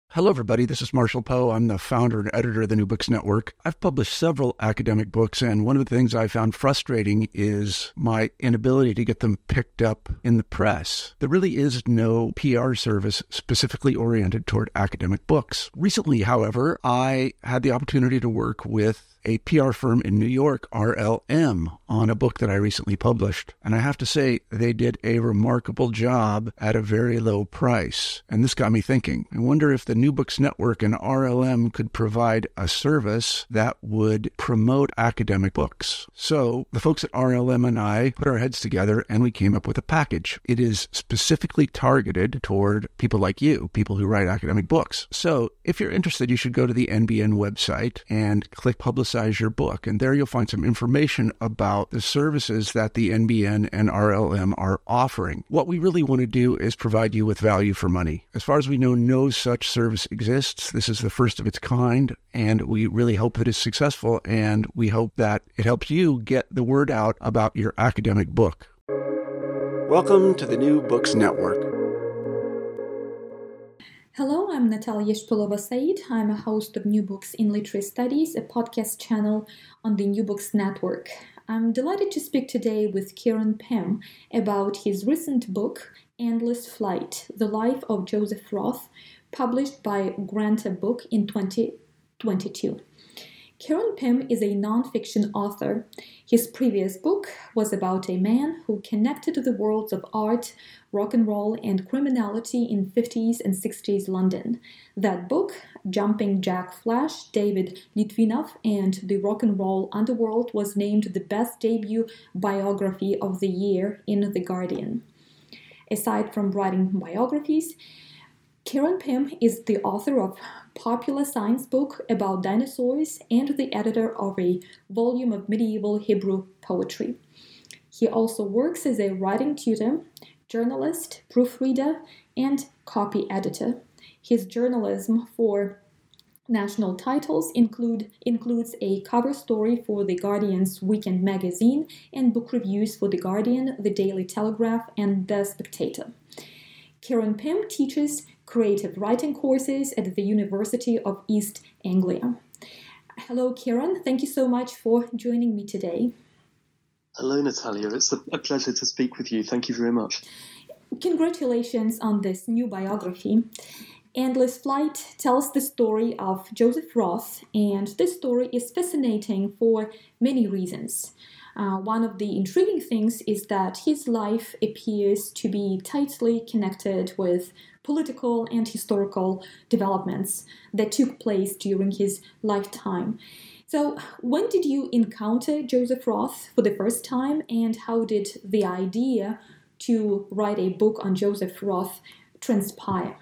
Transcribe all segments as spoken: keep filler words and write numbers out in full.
Hello, everybody. This is Marshall Poe. I'm the founder and editor of the New Books Network. I've published several academic books, and one of the things I found frustrating is my inability to get them picked up in the press. There really is no P R service specifically oriented toward academic books. Recently, however, I had the opportunity to work with a P R firm in New York, R L M, on a book that I recently published. And I have to say, they did a remarkable job at a very low price. And this got me thinking. I wonder if the New Books Network and R L M could provide a service that would promote academic books. So the folks at R L M and I put our heads together and we came up with a package. It is specifically targeted toward people like you, people who write academic books. So if you're interested, you should go to the N B N website and click Publicize your book. And there you'll find some information about the services that the N B N and R L M are offering. What we really want to do is provide you with value for money. As far as we know, no such service exists. This is the first of its kind, and we really hope that it's successful, and we hope that it helps you get the word out about your academic book. Welcome to the New Books Network. Hello, I'm Natalia Shpilova-Said. I'm a host of New Books in Literary Studies, a podcast channel on the New Books Network. I'm delighted to speak today with Kieran Pym about his recent book, Endless Flight: The Life of Joseph Roth, published by Granta Book in twenty twenty-two. Kieran Pym is a non-fiction author. His previous book was about a man who connected the worlds of art, rock and roll, and criminality in fifties and sixties London. That book, Jumping Jack Flash, David Litvinov, and the Rock and Roll Underworld, was named the best debut biography of the year in The Guardian. Aside from writing biographies, Kieran Pym is the author of popular science book about dinosaurs and the editor of a volume of medieval Hebrew poetry. He also works as a writing tutor, journalist, proofreader, and copy editor. His journalism for national titles include includes a cover story for The Guardian's Weekend magazine and book reviews for The Guardian, The Daily Telegraph, and The Spectator. Kieran Pym teaches creative writing courses at the University of East Anglia. Hello, Kieran. Thank you so much for joining me today. Hello, Natalia. It's a, a pleasure to speak with you. Thank you very much. Congratulations on this new biography. Endless Flight tells the story of Joseph Roth, and this story is fascinating for many reasons. Uh, one of the intriguing things is that his life appears to be tightly connected with political and historical developments that took place during his lifetime. So, when did you encounter Joseph Roth for the first time, and how did the idea to write a book on Joseph Roth transpire?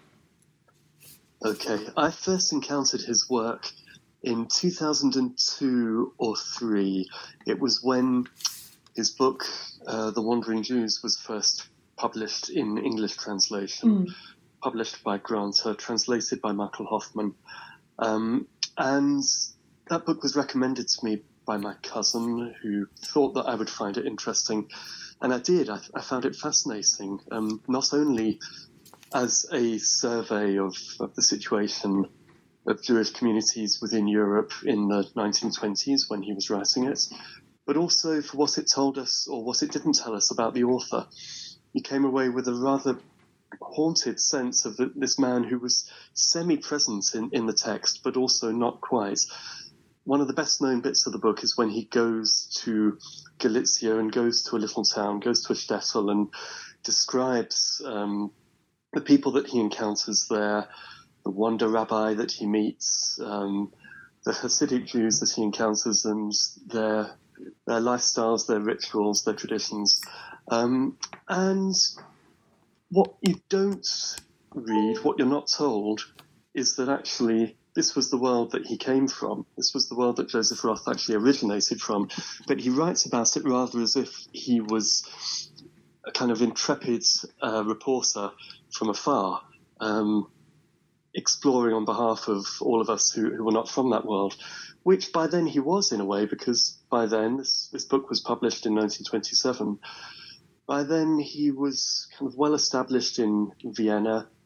Okay, I first encountered his work in two thousand two or three. It was when his book, uh, The Wandering Jews, was first published in English translation, mm. published by Granta, translated by Michael Hoffman. Um, and that book was recommended to me by my cousin, who thought that I would find it interesting. And I did. I, I found it fascinating, um, not only as a survey of, of the situation of Jewish communities within Europe in the nineteen twenties when he was writing it, but also for what it told us or what it didn't tell us about the author. You came away with a rather haunted sense of the, this man who was semi-present in, in the text, but also not quite. One of the best-known bits of the book is when he goes to Galicia and goes to a little town, goes to a shtetl, and describes um, the people that he encounters there, the Wonder Rabbi that he meets, um, the Hasidic Jews that he encounters, and their their lifestyles, their rituals, their traditions. Um, and what you don't read, what you're not told, is that actually this was the world that he came from. This was the world that Joseph Roth actually originated from. But he writes about it rather as if he was a kind of intrepid uh, reporter from afar, um, exploring on behalf of all of us who, who were not from that world, which by then he was in a way, because by then, this, this book was published in nineteen twenty-seven, by then he was kind of well established in Vienna.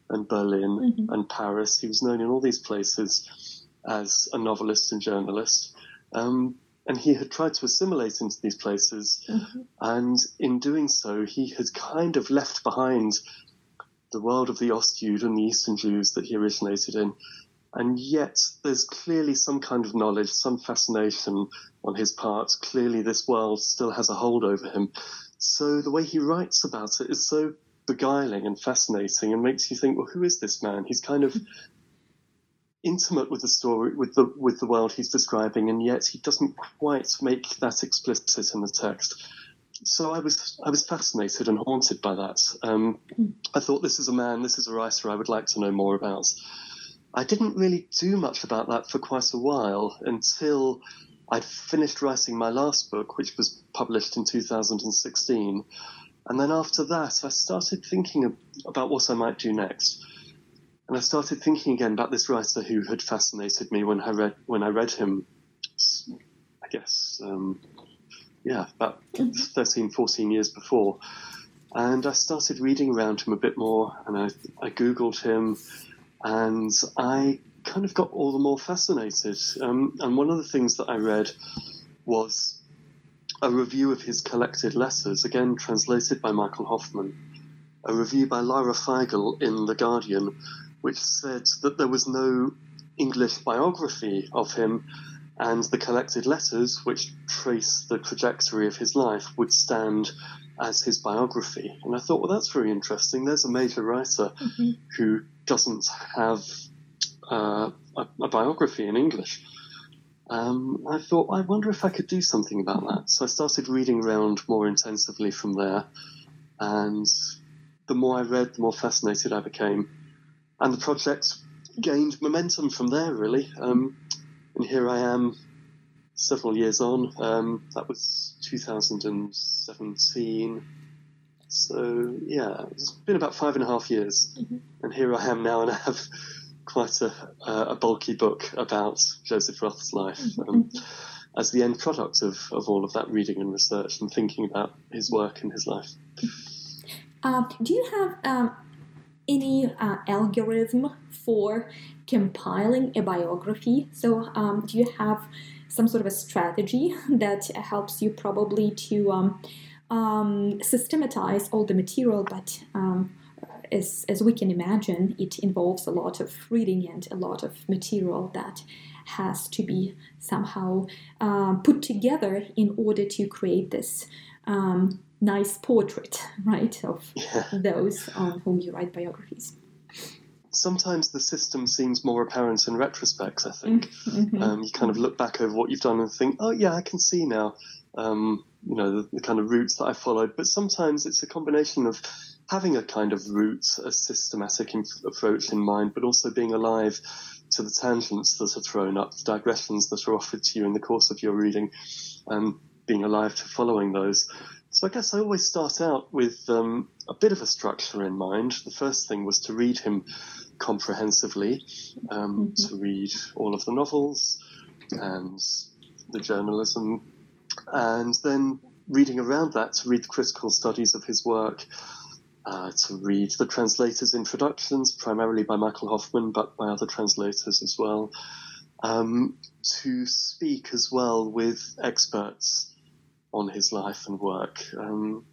and Berlin mm-hmm. and Paris. He was known in all these places as a novelist and journalist. Um, and he had tried to assimilate into these places. Mm-hmm. And in doing so, he had kind of left behind the world of the Ostjuden and the Eastern Jews that he originated in. And yet there's clearly some kind of knowledge, some fascination on his part. Clearly this world still has a hold over him. So the way he writes about it is so beguiling and fascinating and makes you think, well, who is this man? He's kind of intimate with the story, with the with the world he's describing, and yet he doesn't quite make that explicit in the text. So I was I was fascinated and haunted by that. Um, I thought, this is a man, this is a writer I would like to know more about. I didn't really do much about that for quite a while until I'd finished writing my last book, which was published in two thousand sixteen. And then after that, I started thinking about what I might do next. And I started thinking again about this writer who had fascinated me when I read when I read him, I guess, um, yeah, about thirteen, fourteen years before. And I started reading around him a bit more, and I, I Googled him, and I kind of got all the more fascinated. Um, and one of the things that I read was a review of his collected letters, again translated by Michael Hoffman, a review by Lara Feigl in The Guardian, which said that there was no English biography of him, and the collected letters, which trace the trajectory of his life, would stand as his biography. And I thought, well, that's very interesting. There's a major writer Mm-hmm. who doesn't have uh, a, a biography in English. Um, I thought, I wonder if I could do something about that. So I started reading around more intensively from there. And the more I read, the more fascinated I became. And the project gained momentum from there, really. Um, and here I am, several years on. Um, that was two thousand seventeen. So, yeah, it's been about five and a half years. Mm-hmm. And here I am now, and I have quite a, a bulky book about Joseph Roth's life Mm-hmm. um, as the end product of, of all of that reading and research and thinking about his work and his life. Uh, do you have um, any uh, algorithm for compiling a biography? So um, do you have some sort of a strategy that helps you probably to um, um, systematize all the material, but um, as, as we can imagine, it involves a lot of reading and a lot of material that has to be somehow um, put together in order to create this um, nice portrait, right, of Yeah. those on whom you write biographies. Sometimes the system seems more apparent in retrospect, I think. Mm-hmm. Um, you kind of look back over what you've done and think, oh, yeah, I can see now, um, you know, the, the kind of routes that I followed. But sometimes it's a combination of having a kind of route, a systematic in- approach in mind, but also being alive to the tangents that are thrown up, the digressions that are offered to you in the course of your reading, and being alive to following those. So I guess I always start out with um, a bit of a structure in mind. The first thing was to read him comprehensively, um, Mm-hmm. to read all of the novels and the journalism, and then reading around that to read the critical studies of his work, uh, to read the translators' introductions, primarily by Michael Hoffman, but by other translators as well, um, to speak as well with experts on his life and work. Um,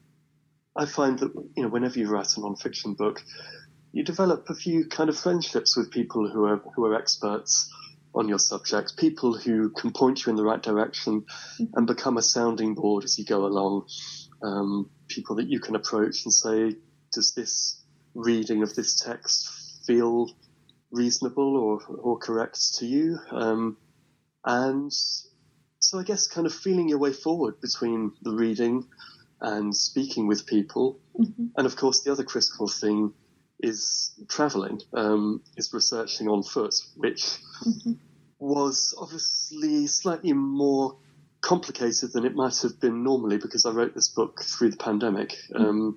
I find that, you know, whenever you write a non-fiction book, you develop a few kind of friendships with people who are who are experts on your subject, people who can point you in the right direction and become a sounding board as you go along. Um, people that you can approach and say, does this reading of this text feel reasonable or, or correct to you? Um, and so I guess kind of feeling your way forward between the reading and speaking with people. Mm-hmm. And of course, the other critical thing is traveling, um, is researching on foot, which Mm-hmm. was obviously slightly more complicated than it might have been normally because I wrote this book through the pandemic. Mm-hmm. Um,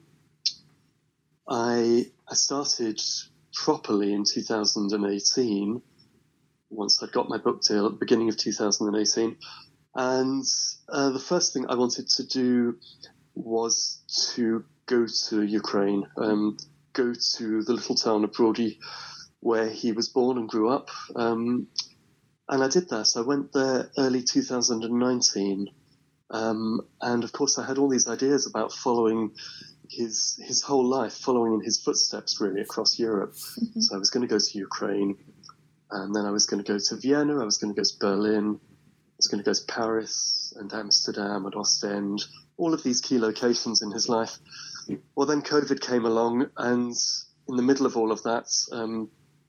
I, I started properly in two thousand eighteen, once I'd got my book deal at the beginning of two thousand eighteen. And uh, the first thing I wanted to do was to go to Ukraine. Um, go to the little town of Brody where he was born and grew up. Um, and I did that. So I went there early two thousand nineteen. Um, and of course I had all these ideas about following his his whole life, following in his footsteps really across Europe. Mm-hmm. So I was going to go to Ukraine, and then I was going to go to Vienna, I was going to go to Berlin, I was going to go to Paris and Amsterdam and Ostend, all of these key locations in his life. Well, then COVID came along, and in the middle of all of that, um,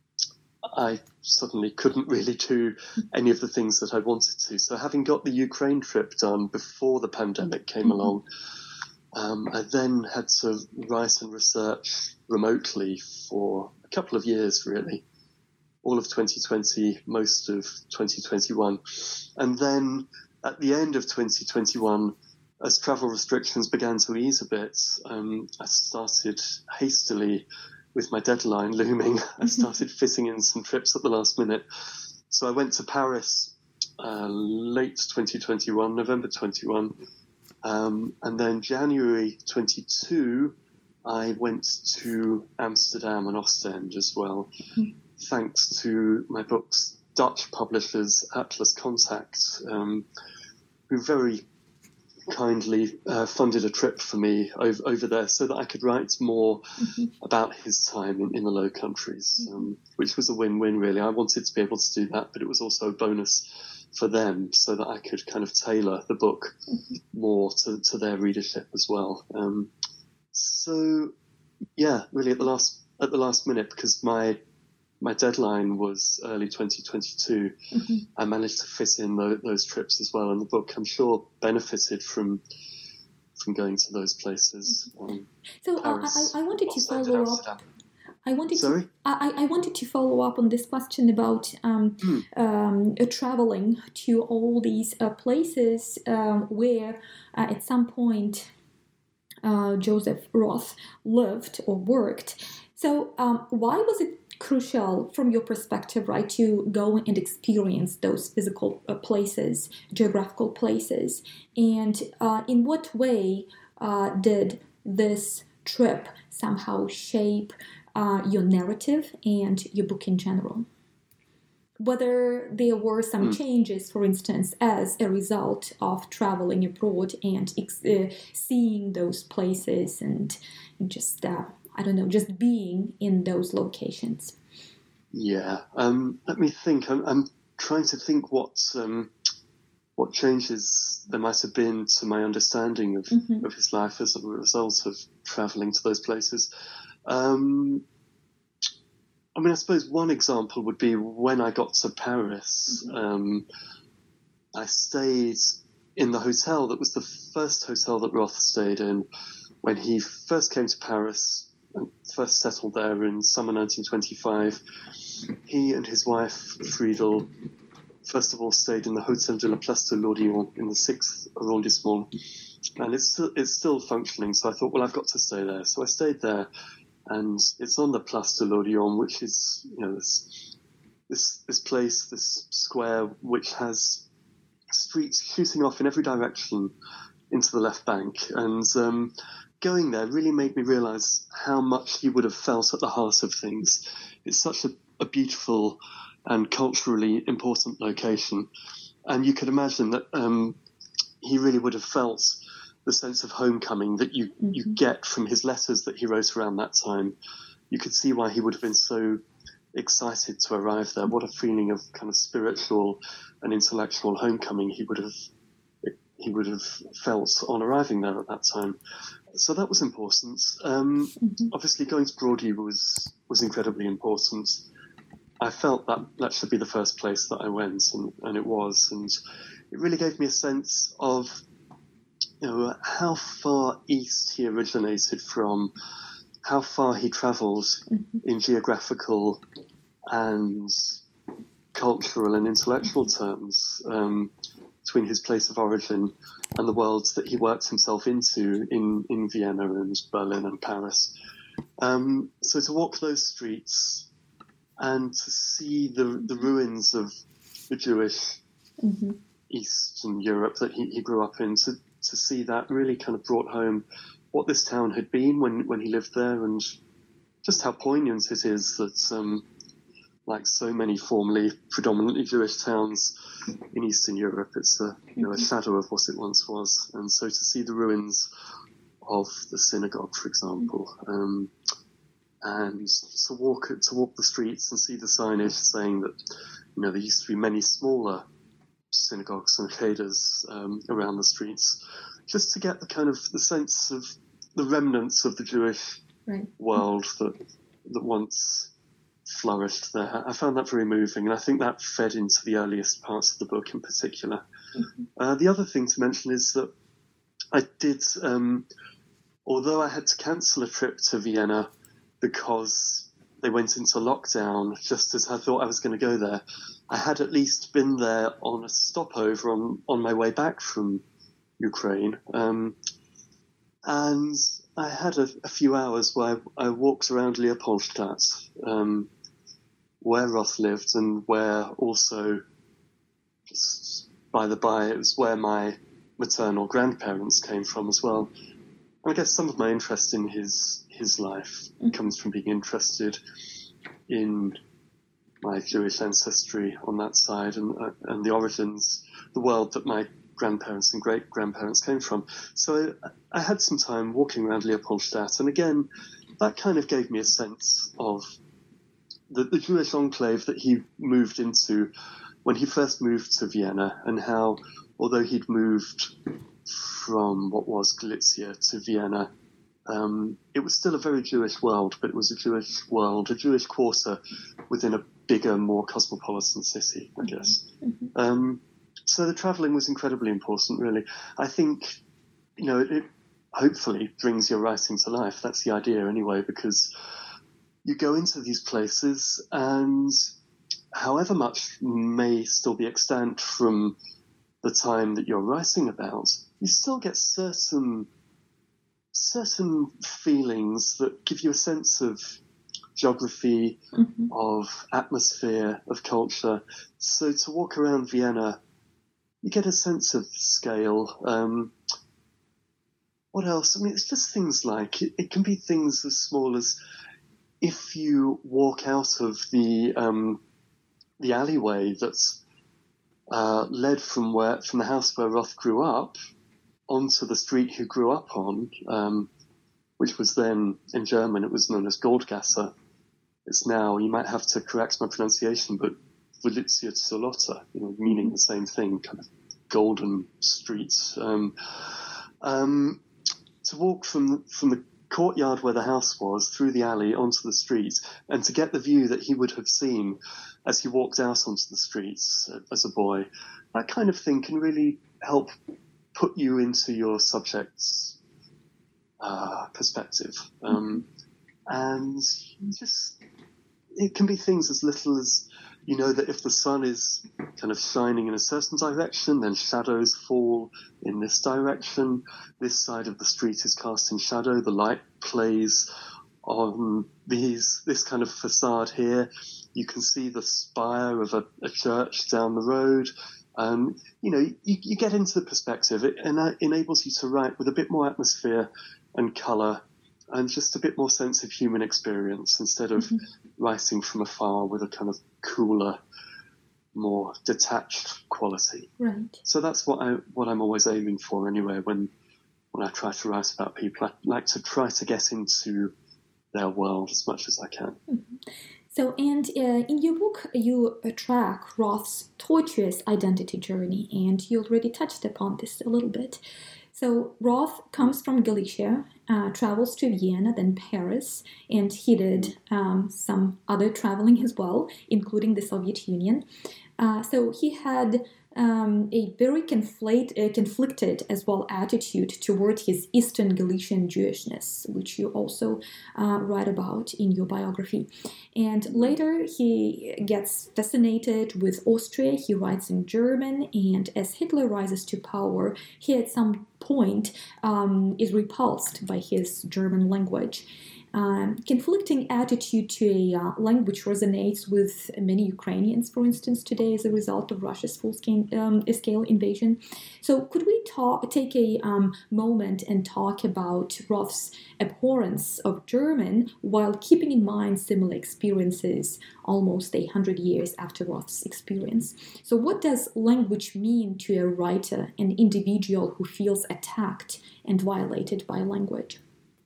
I suddenly couldn't really do any of the things that I wanted to. So having got the Ukraine trip done before the pandemic came along, um, I then had to write and research remotely for a couple of years, really. All of twenty twenty, most of twenty twenty-one. And then at the end of twenty twenty-one, as travel restrictions began to ease a bit, um, I started hastily, with my deadline looming, I started fitting in some trips at the last minute. So I went to Paris uh, late twenty twenty-one, November twenty-one, um, and then January twenty-two, I went to Amsterdam and Ostend as well, mm-hmm. thanks to my book's Dutch publishers, Atlas Contact, um, who very kindly uh, funded a trip for me over, over there so that I could write more mm-hmm. about his time in, in the Low Countries, um, which was a win-win, really. I wanted to be able to do that, but it was also a bonus for them so that I could kind of tailor the book mm-hmm. more to, to their readership as well. Um, so, yeah, really at the last at the last minute, because my my deadline was early twenty twenty-two, mm-hmm. I managed to fit in those, those trips as well, and the book, I'm sure, benefited from from going to those places. Um, so Paris, I, I wanted to follow up. I wanted Sorry? to. I, I wanted to follow up on this question about um, mm. um, uh, traveling to all these uh, places um, where, uh, at some point, uh, Joseph Roth lived or worked. So, um, why was it crucial from your perspective, right, to go and experience those physical uh, places, geographical places? And uh, in what way uh, did this trip somehow shape uh, your narrative and your book in general? Whether there were some mm. changes, for instance, as a result of traveling abroad and ex- uh, seeing those places and just, uh, I don't know, just being in those locations. Yeah, um, let me think. I'm, I'm trying to think what um, what changes there might have been to my understanding of, mm-hmm. of his life as a result of travelling to those places. Um, I mean, I suppose one example would be when I got to Paris. Mm-hmm. Um, I stayed in the hotel that was the first hotel that Roth stayed in when he first came to Paris and first settled there in summer nineteen twenty-five. He and his wife, Friedel, first of all stayed in the Hôtel de la Place de l'Odéon in the sixth arrondissement. And it's still, it's still functioning, so I thought, well, I've got to stay there. So I stayed there, and it's on the Place de l'Odéon, which is, you know, this, this, this place, this square, which has streets shooting off in every direction into the left bank. And um, going there really made me realise how much he would have felt at the heart of things. It's such a, a beautiful and culturally important location. And you could imagine that um, he really would have felt the sense of homecoming that you, mm-hmm. you get from his letters that he wrote around that time. You could see why he would have been so excited to arrive there. What a feeling of kind of spiritual and intellectual homecoming he would have he would have felt on arriving there at that time. So that was important. Um, mm-hmm. Obviously, going to Brody was was incredibly important. I felt that that should be the first place that I went, and, and it was. And it really gave me a sense of, you know, how far east he originated from, how far he travelled mm-hmm. in geographical and cultural and intellectual terms um, between his place of origin and the worlds that he worked himself into in, in Vienna and Berlin and Paris. Um, so to walk those streets and to see the the ruins of the Jewish mm-hmm. Eastern Europe that he, he grew up in, to, to see that really kind of brought home what this town had been when, when he lived there, and just how poignant it is that, um, like so many formerly predominantly Jewish towns in Eastern Europe, it's a, you know, a shadow of what it once was. And so to see the ruins of the synagogue, for example, um, and to walk to walk the streets and see the signage saying that, you know, there used to be many smaller synagogues and cheders um, around the streets, just to get the kind of the sense of the remnants of the Jewish right. world that that once flourished there. I found that very moving, and I think that fed into the earliest parts of the book in particular. Mm-hmm. Uh, the other thing to mention is that I did, um, although I had to cancel a trip to Vienna because they went into lockdown just as I thought I was going to go there, I had at least been there on a stopover on, on my way back from Ukraine. Um, and I had a, a few hours where I, I walked around Leopoldstadt, um, where Roth lived, and where also, just by the by, it was where my maternal grandparents came from as well. And I guess some of my interest in his his life mm-hmm. comes from being interested in my Jewish ancestry on that side, and uh, and the origins, the world that my grandparents and great-grandparents came from. So I, I had some time walking around Leopoldstadt, and again, that kind of gave me a sense of the, the Jewish enclave that he moved into when he first moved to Vienna, and how, although he'd moved from what was Galicia to Vienna, um, it was still a very Jewish world, but it was a Jewish world, a Jewish quarter within a bigger, more cosmopolitan city, I guess. Mm-hmm. Um, so the travelling was incredibly important, really. I think, you know, it, it hopefully brings your writing to life. That's the idea anyway, because you go into these places and however much may still be extant from the time that you're writing about, you still get certain certain feelings that give you a sense of geography, mm-hmm. of atmosphere, of culture. So to walk around Vienna, you get a sense of scale. Um, what else? I mean, it's just things like, it, it can be things as small as if you walk out of the um, the alleyway that's uh, led from where from the house where Roth grew up onto the street he grew up on, um, which was then, in German, it was known as Goldgasse. It's now, you might have to correct my pronunciation, but Wolice zur Lotte, you know, meaning the same thing, kind of golden streets. Um, um, to walk from from the courtyard where the house was, through the alley, onto the street, and to get the view that he would have seen as he walked out onto the streets uh, as a boy, that kind of thing can really help put you into your subject's uh, perspective. Um, and just, it can be things as little as, you know, that if the sun is kind of shining in a certain direction, then shadows fall in this direction. This side of the street is cast in shadow. The light plays on these this kind of facade here. You can see the spire of a, a church down the road. Um, you know, you, you get into the perspective. It ena- enables you to write with a bit more atmosphere and colour and just a bit more sense of human experience instead of mm-hmm. writing from afar with a kind of cooler, more detached quality. Right. So that's what I what I'm always aiming for anyway. When when I try to write about people, I like to try to get into their world as much as I can. Mm-hmm. So, and uh, in your book, you uh, track Roth's tortuous identity journey, and you already touched upon this a little bit. So, Roth comes from Galicia, uh, travels to Vienna, then Paris, and he did um, some other traveling as well, including the Soviet Union. Uh, so, he had um, a very conflate, uh, conflicted as well attitude toward his Eastern Galician Jewishness, which you also uh, write about in your biography. And later he gets fascinated with Austria. He writes in German, and as Hitler rises to power, he at some point um, is repulsed by his German language. um, conflicting attitude to a uh, language resonates with many Ukrainians, for instance, today as a result of Russia's full-scale um, scale invasion. So could we talk, take a um, moment and talk about Roth's abhorrence of German while keeping in mind similar experiences almost a hundred years after Roth's experience? So what does language mean to a writer, an individual who feels attacked and violated by language?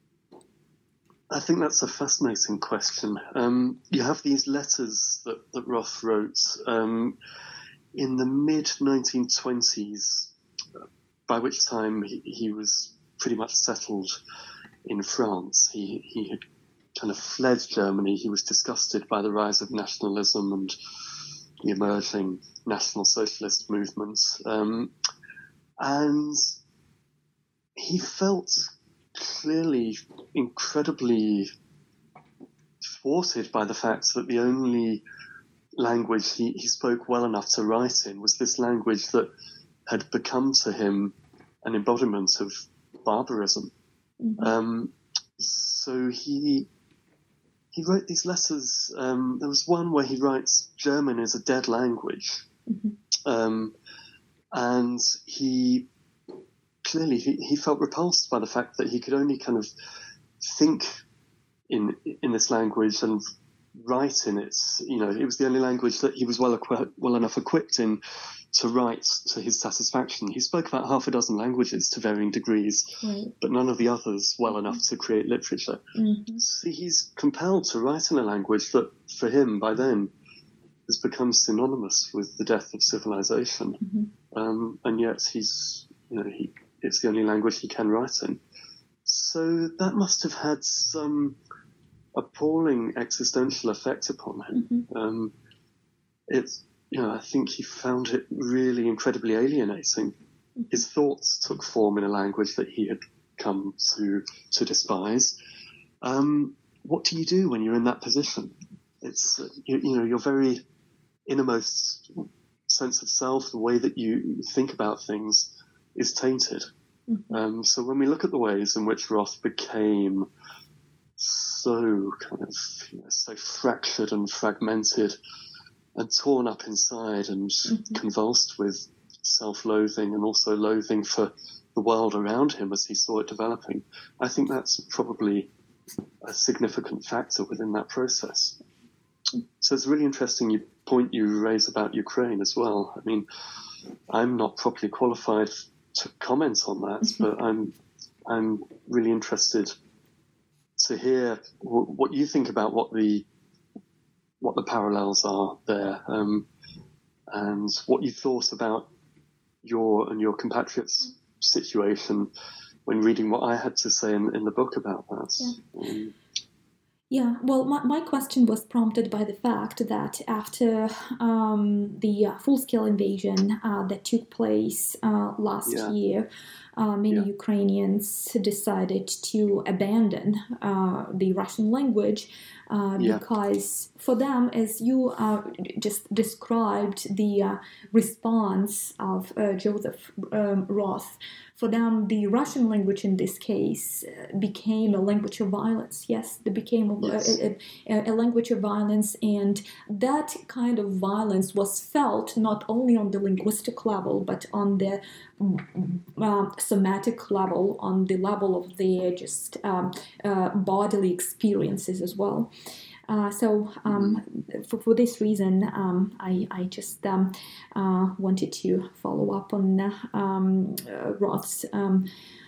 I think that's a fascinating question. Um, you have these letters that, that Roth wrote um, in the mid nineteen twenties, by which time he, he was pretty much settled in France. He, he had kind of fled Germany. He was disgusted by the rise of nationalism and the emerging National Socialist movements. Um, and he felt clearly incredibly thwarted by the fact that the only language he, he spoke well enough to write in was this language that had become to him an embodiment of barbarism. Mm-hmm. Um, so he he wrote these letters. Um, there was one where he writes, "German is a dead language," mm-hmm. um, and he clearly he, he felt repulsed by the fact that he could only kind of think in in this language and write in it. You know, it was the only language that he was well equi- well enough equipped in to write to his satisfaction. He spoke about half a dozen languages to varying degrees, right, but none of the others well enough to create literature. Mm-hmm. So he's compelled to write in a language that, for him, by then, has become synonymous with the death of civilization. Mm-hmm. Um, and yet he's, you know, he it's the only language he can write in. So that must have had some appalling existential effect upon him. Mm-hmm. Um, it's, you know, I think he found it really incredibly alienating. Mm-hmm. His thoughts took form in a language that he had come to to despise. Um, what do you do when you're in that position? It's, you, you know, your very innermost sense of self, the way that you think about things, is tainted. Mm-hmm. Um, so when we look at the ways in which Roth became so kind of, you know, so fractured and fragmented and torn up inside and mm-hmm. convulsed with self-loathing and also loathing for the world around him as he saw it developing, I think that's probably a significant factor within that process. So it's a really interesting you, point you raise about Ukraine as well. I mean, I'm not properly qualified to comment on that, mm-hmm. but I'm I'm really interested to hear w- what you think about what the what the parallels are there, um, and what you thought about your and your compatriots' situation when reading what I had to say in, in the book about that. Yeah. Um, Yeah, well, my, my question was prompted by the fact that after um, the uh, full-scale invasion uh, that took place uh, last yeah. year, uh, many yeah. Ukrainians decided to abandon uh, the Russian language uh, yeah. because for them, as you uh, just described the uh, response of uh, Joseph um, Roth, for them, the Russian language in this case uh, became a language of violence. Yes, it became a, yes. a, a, a language of violence, and that kind of violence was felt not only on the linguistic level, but on the uh, somatic level, on the level of their just um, uh, bodily experiences as well. Uh, so um, for, for this reason, um, I, I just um, uh, wanted to follow up on uh, um, uh, Roth's um,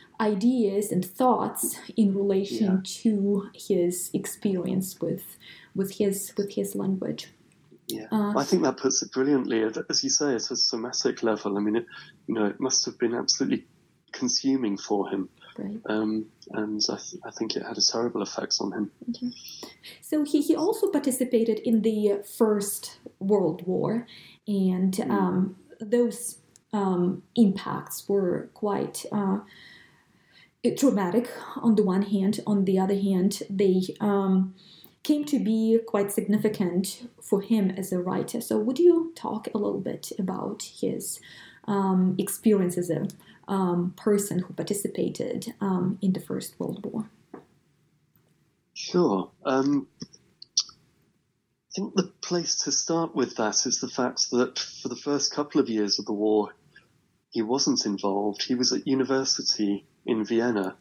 ideas and thoughts in relation yeah. to his experience with with his with his language. Yeah, uh, I think that puts it brilliantly. As you say, at a somatic level. I mean, it, you know, it must have been absolutely consuming for him. Right. Um, and I, th- I think it had a terrible effect on him. Okay. So he, he also participated in the First World War, and mm. um, those um, impacts were quite uh, traumatic on the one hand. On the other hand, they um, came to be quite significant for him as a writer. So would you talk a little bit about his um, experience as a Um, person who participated um, in the First World War? Sure. Um, I think the place to start with that is the fact that for the first couple of years of the war, he wasn't involved. He was at university in Vienna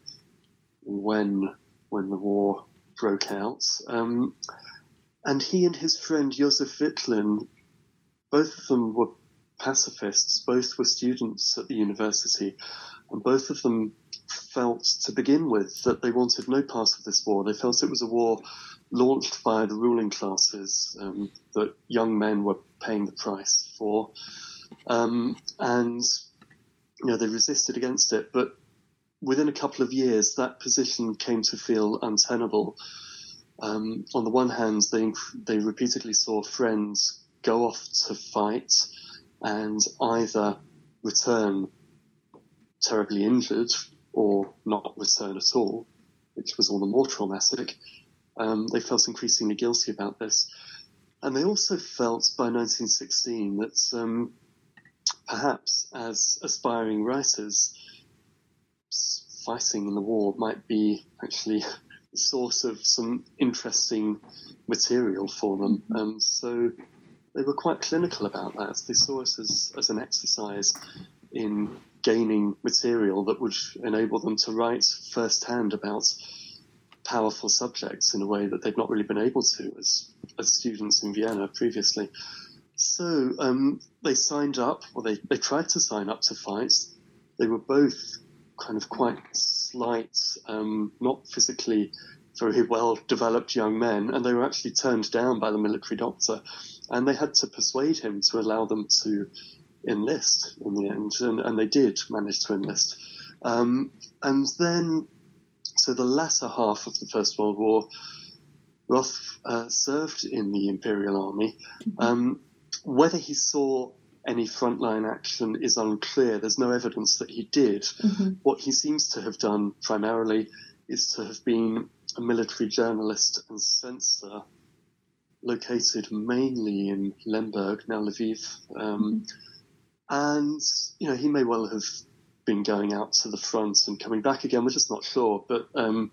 when when the war broke out. Um, and he and his friend Josef Wittlin, both of them were pacifists, both were students at the university, and both of them felt to begin with that they wanted no part of this war. They felt it was a war launched by the ruling classes, um, that young men were paying the price for. Um, and, you know, they resisted against it. But within a couple of years, that position came to feel untenable. Um, on the one hand, they, they repeatedly saw friends go off to fight and either return terribly injured or not return at all, which was all the more traumatic. Um, they felt increasingly guilty about this. And they also felt by nineteen sixteen that um, perhaps as aspiring writers, fighting in the war might be actually the source of some interesting material for them. Um, so they were quite clinical about that. They saw it as, as an exercise in gaining material that would enable them to write firsthand about powerful subjects in a way that they'd not really been able to as, as students in Vienna previously. So um, they signed up, or they, they tried to sign up to fight. They were both kind of quite slight, um, not physically very well developed young men, and they were actually turned down by the military doctor, and they had to persuade him to allow them to enlist in the end, and, and they did manage to enlist. Um, and then, so the latter half of the First World War, Roth uh, served in the Imperial Army. Um, whether he saw any frontline action is unclear. There's no evidence that he did. Mm-hmm. What he seems to have done primarily is to have been a military journalist and censor located mainly in Lemberg, now Lviv. Um, mm-hmm. And, you know, he may well have been going out to the front and coming back again. We're just not sure. But um,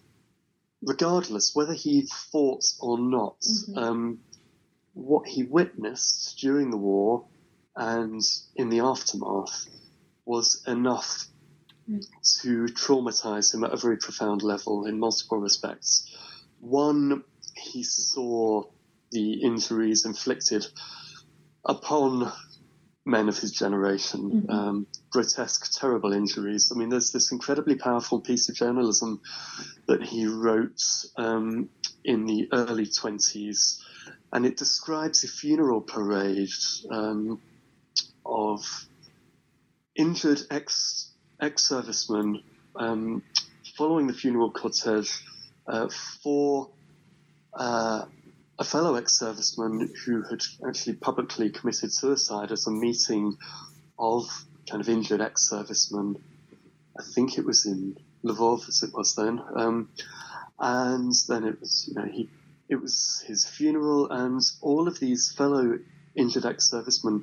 regardless, whether he fought or not, mm-hmm. um, what he witnessed during the war and in the aftermath was enough mm. to traumatize him at a very profound level in multiple respects. One, he saw the injuries inflicted upon men of his generation, mm-hmm. um, grotesque, terrible injuries. I mean, there's this incredibly powerful piece of journalism that he wrote um, in the early twenties, and it describes a funeral parade um, of injured ex, ex-servicemen um, following the funeral cortege uh, for uh, a fellow ex-serviceman who had actually publicly committed suicide at a meeting of kind of injured ex-servicemen. I think it was in Lvov, as it was then. Um, and then it was, you know, he, it was his funeral, and all of these fellow injured ex-servicemen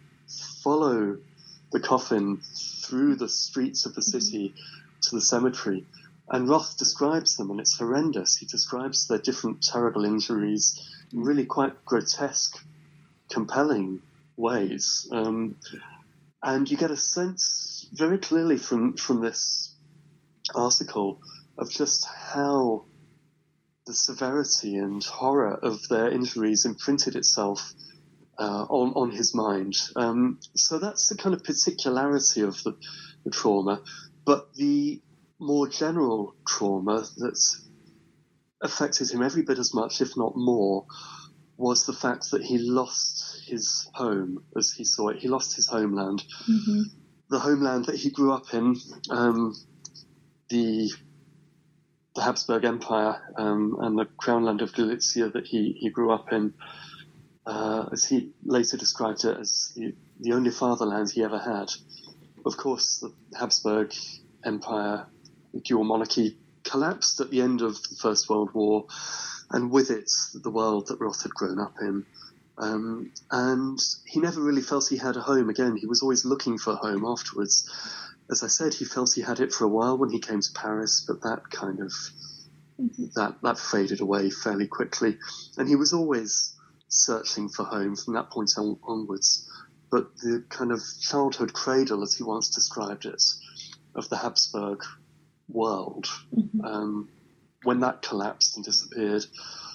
follow the coffin through the streets of the city mm-hmm. to the cemetery. And Roth describes them, and it's horrendous. He describes their different terrible injuries in really quite grotesque, compelling ways. Um, and you get a sense very clearly from, from this article of just how the severity and horror of their injuries imprinted itself uh, on, on his mind. Um, so that's the kind of particularity of the, the trauma. But the more general trauma that affected him every bit as much, if not more, was the fact that he lost his home, as he saw it. He lost his homeland. Mm-hmm. The homeland that he grew up in, um, the, the Habsburg Empire, um, and the Crown Land of Galicia that he, he grew up in, uh, as he later described it, as the, the only fatherland he ever had. Of course, the Habsburg Empire, the dual monarchy, collapsed at the end of the First World War, and with it, the world that Roth had grown up in. Um, and he never really felt he had a home again. He was always looking for a home afterwards. As I said, he felt he had it for a while when he came to Paris, but that kind of mm-hmm. that, that faded away fairly quickly. And he was always searching for home from that point on, onwards. But the kind of childhood cradle, as he once described it, of the Habsburg world, mm-hmm. um, when that collapsed and disappeared,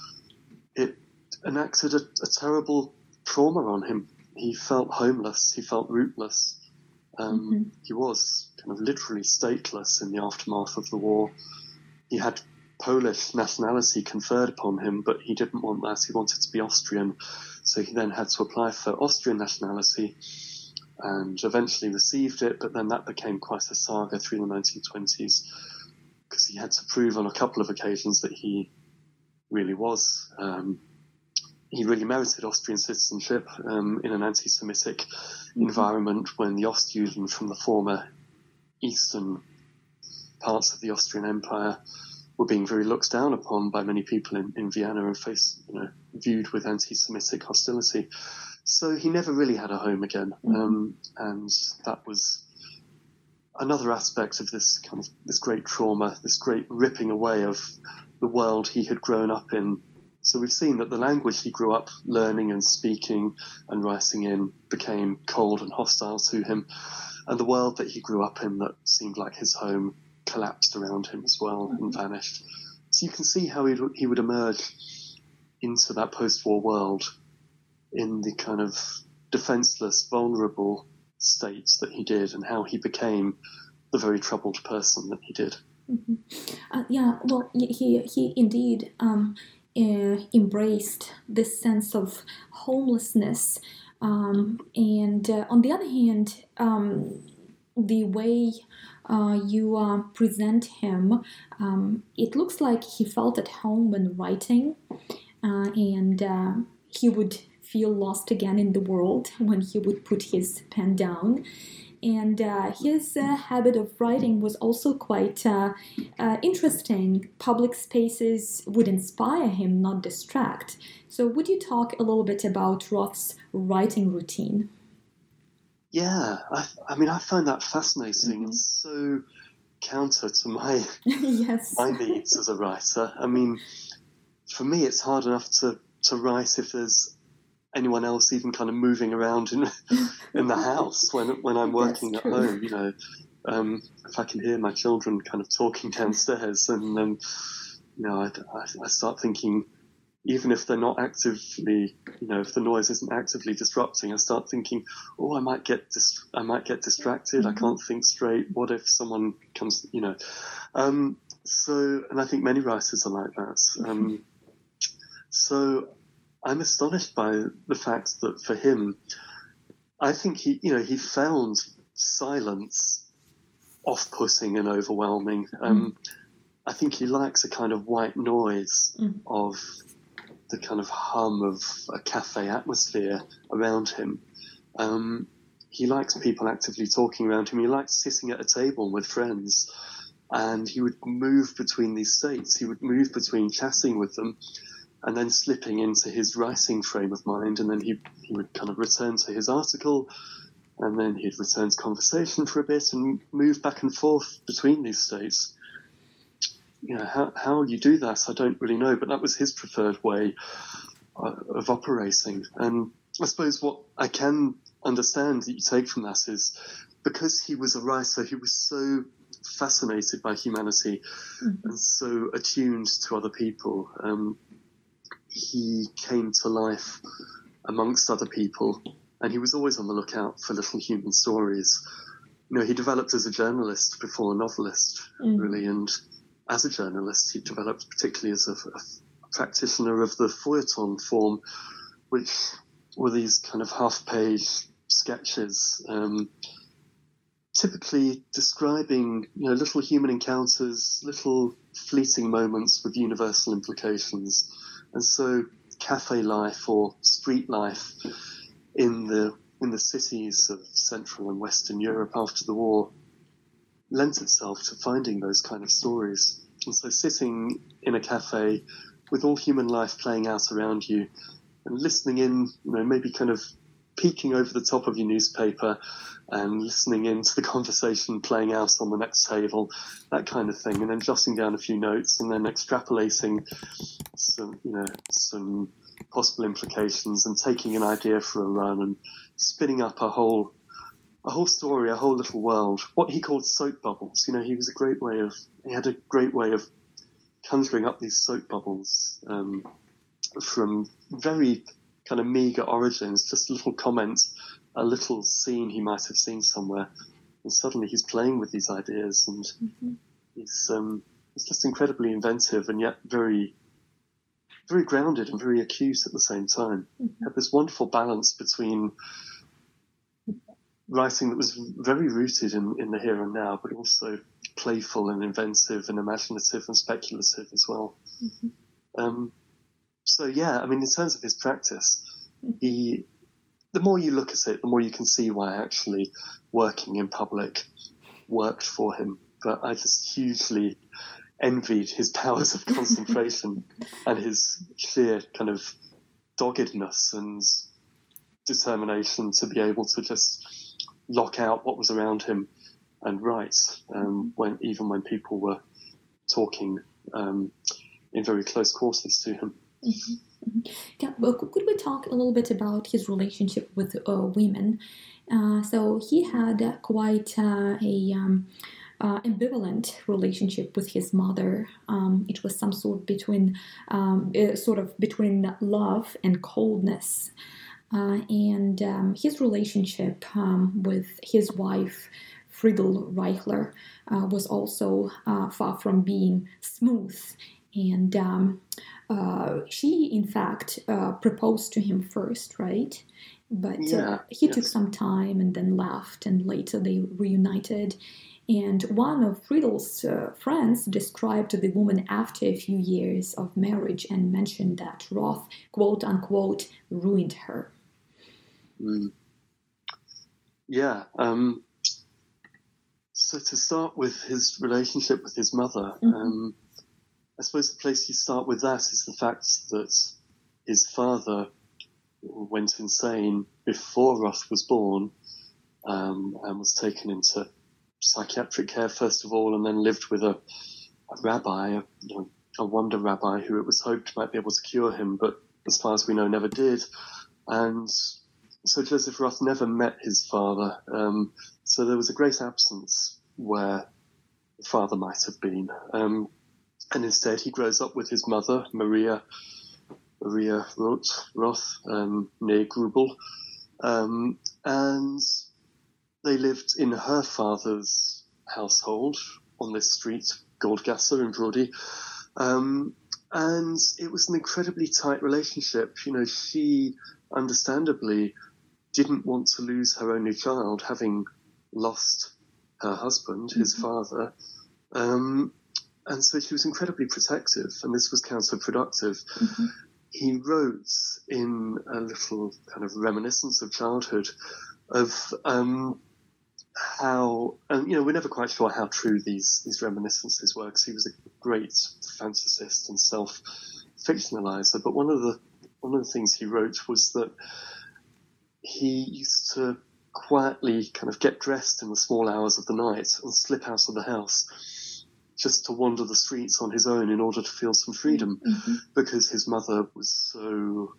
it enacted a, a terrible trauma on him. He felt homeless, he felt rootless. Um, mm-hmm. He was kind of literally stateless in the aftermath of the war. He had Polish nationality conferred upon him, but he didn't want that. He wanted to be Austrian. So he then had to apply for Austrian nationality and eventually received it, but then that became quite a saga through the nineteen twenties because he had to prove on a couple of occasions that he really was, um, he really merited Austrian citizenship um, in an anti-Semitic mm-hmm. environment when the Ostjuden from the former eastern parts of the Austrian Empire were being very looked down upon by many people in, in Vienna and faced, you know, viewed with anti-Semitic hostility. So he never really had a home again. Mm-hmm. Um, and that was another aspect of this kind of this great trauma, this great ripping away of the world he had grown up in. So we've seen that the language he grew up learning and speaking and writing in became cold and hostile to him. And the world that he grew up in that seemed like his home collapsed around him as well and vanished. So you can see how he'd, he would emerge into that post-war world in the kind of defenseless, vulnerable state that he did and how he became the very troubled person that he did. Mm-hmm. Uh, yeah, well, he, he indeed um, uh, embraced this sense of homelessness. Um, and uh, on the other hand, um, the way uh, you uh, present him, um, it looks like he felt at home when writing, uh, and uh, he would feel lost again in the world when he would put his pen down. And uh, his uh, habit of writing was also quite uh, uh, interesting. Public spaces would inspire him, not distract. So would you talk a little bit about Roth's writing routine? Yeah, I, I mean, I find that fascinating and so counter to my yes. my needs as a writer. I mean, for me, it's hard enough to, to write if there's anyone else even kind of moving around in in the house when when I'm working at home. You know, um, if I can hear my children kind of talking downstairs, and then you know, I, I, I start thinking. Even if they're not actively, you know, if the noise isn't actively disrupting, I start thinking, oh, I might get dis- I might get distracted. Mm-hmm. I can't think straight. What if someone comes, you know? Um, so, and I think many writers are like that. Um, so I'm astonished by the fact that for him, I think he, you know, he found silence off-putting and overwhelming. Um, mm. I think he likes a kind of white noise mm. of the kind of hum of a cafe atmosphere around him. Um, he likes people actively talking around him. He likes sitting at a table with friends, and he would move between these states. He would move between chatting with them and then slipping into his writing frame of mind, and then he, he would kind of return to his article, and then he'd return to conversation for a bit and move back and forth between these states. You know, how, how you do that, I don't really know, but that was his preferred way uh, of operating. And I suppose what I can understand that you take from that is because he was a writer who was so fascinated by humanity mm-hmm. and so attuned to other people, um, he came to life amongst other people, and he was always on the lookout for little human stories. You know, he developed as a journalist before a novelist, mm-hmm. really, and as a journalist, he developed particularly as a, a practitioner of the feuilleton form, which were these kind of half-page sketches, um, typically describing, you know, little human encounters, little fleeting moments with universal implications. And so cafe life or street life in the in the cities of Central and Western Europe after the war lent itself to finding those kind of stories. And so sitting in a cafe with all human life playing out around you and listening in, you know, maybe kind of peeking over the top of your newspaper and listening into the conversation playing out on the next table, that kind of thing, and then jotting down a few notes and then extrapolating some, you know, some possible implications and taking an idea for a run and spinning up a whole a whole story, a whole little world, what he called soap bubbles. You know, he was a great way of, he had a great way of conjuring up these soap bubbles um, from very kind of meager origins, just a little comment, a little scene he might have seen somewhere, and suddenly he's playing with these ideas, and mm-hmm. he's um, he's just incredibly inventive and yet very, very grounded and very acute at the same time. Mm-hmm. Had this wonderful balance between writing that was very rooted in, in the here and now, but also playful and inventive and imaginative and speculative as well. Mm-hmm. Um, so yeah, I mean, in terms of his practice, he, the more you look at it, the more you can see why actually working in public worked for him. But I just hugely envied his powers of concentration and his sheer kind of doggedness and determination to be able to just lock out what was around him and write, um, when even when people were talking um, in very close quarters to him. Mm-hmm. Mm-hmm. Yeah, well, could we talk a little bit about his relationship with uh, women? Uh, so he had uh, quite uh, a um, uh, ambivalent relationship with his mother. Um, it was some sort between, um, uh, sort of between love and coldness. Uh, and um, his relationship um, with his wife, Friedel Reichler, uh, was also uh, far from being smooth. And um, uh, she, in fact, uh, proposed to him first, right? But yeah, uh, he yes. took some time and then left, and later they reunited. And one of Friedel's uh, friends described the woman after a few years of marriage and mentioned that Roth, quote unquote, ruined her. Mm. Yeah. Um, so to start with his relationship with his mother, mm-hmm. um, I suppose the place you start with that is the fact that his father went insane before Roth was born, um, and was taken into psychiatric care first of all, and then lived with a, a rabbi, a, you know, a wonder rabbi who it was hoped might be able to cure him, but as far as we know, never did. And so Joseph Roth never met his father. Um, so there was a great absence where the father might have been. Um, and instead he grows up with his mother, Maria Maria Roth, Roth um, near Grubel. Um, and they lived in her father's household on this street, Goldgasser in Brody. Um, and it was an incredibly tight relationship. You know, she understandably didn't want to lose her only child, having lost her husband, his mm-hmm. father. Um, and so she was incredibly protective, and this was counterproductive. Mm-hmm. He wrote in a little kind of reminiscence of childhood of um, how, and you know, we're never quite sure how true these, these reminiscences were, because he was a great fantasist and self-fictionalizer. But one of the one of the things he wrote was that he used to quietly kind of get dressed in the small hours of the night and slip out of the house just to wander the streets on his own in order to feel some freedom, mm-hmm. because his mother was so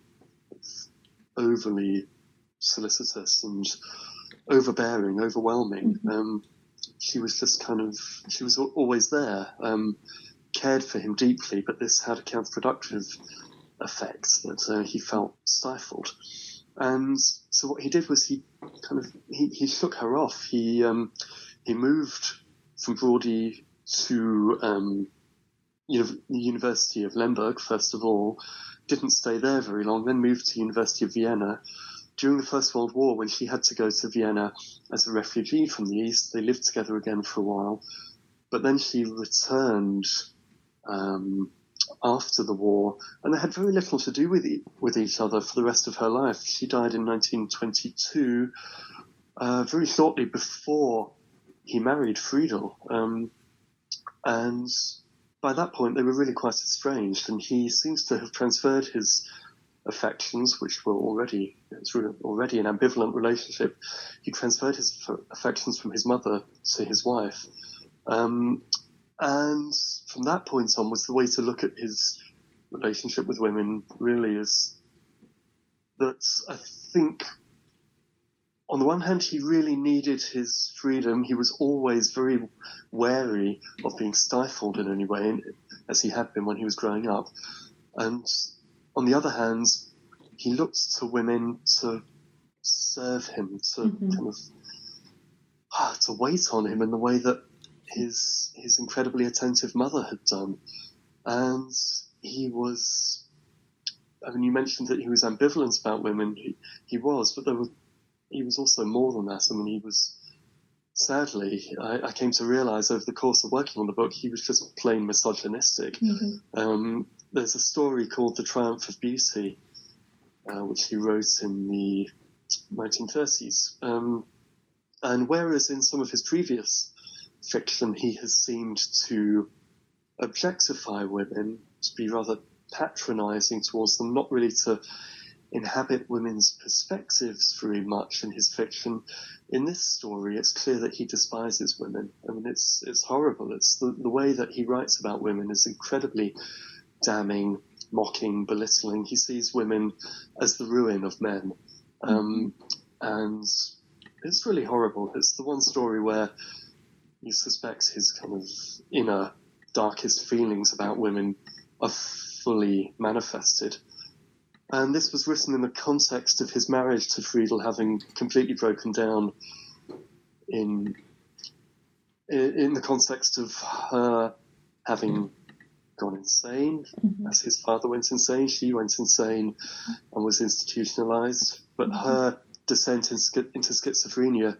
overly solicitous and overbearing, overwhelming. Mm-hmm. Um, she was just kind of, she was always there, um, cared for him deeply, but this had a counterproductive effect that uh, he felt stifled. And so what he did was he kind of, he, he shook her off. He, um, he moved from Brody to um, you know, the University of Lemberg, first of all, didn't stay there very long, then moved to the University of Vienna. During the First World War, when she had to go to Vienna as a refugee from the East, they lived together again for a while. But then she returned um, after the war, and they had very little to do with, e- with each other for the rest of her life. She died in nineteen twenty-two, uh, very shortly before he married Friedel. Um, and by that point, they were really quite estranged, and he seems to have transferred his affections, which were already already an ambivalent relationship, he transferred his affections from his mother to his wife. Um, and from that point onwards, the way to look at his relationship with women really is that I think, on the one hand, he really needed his freedom. He was always very wary of being stifled in any way, as he had been when he was growing up. And on the other hand, he looked to women to serve him, to mm-hmm. kind of ah, to wait on him in the way that his his incredibly attentive mother had done. And he was, I mean, you mentioned that he was ambivalent about women. He, he was, but there were, he was also more than that. I mean, he was, sadly, I, I came to realize over the course of working on the book, he was just plain misogynistic. Mm-hmm. Um, there's a story called The Triumph of Beauty, uh, which he wrote in the nineteen thirties. Um, and whereas in some of his previous fiction, he has seemed to objectify women, to be rather patronizing towards them, not really to inhabit women's perspectives very much in his fiction. In this story, it's clear that he despises women. I mean, it's it's horrible. It's the, the way that he writes about women is incredibly damning, mocking, belittling. He sees women as the ruin of men. Um, and it's really horrible. It's the one story where you suspect his kind of inner, darkest feelings about women are fully manifested. And this was written in the context of his marriage to Friedel having completely broken down, in in the context of her having gone insane. Mm-hmm. As his father went insane, she went insane and was institutionalized. But mm-hmm. her descent into schizophrenia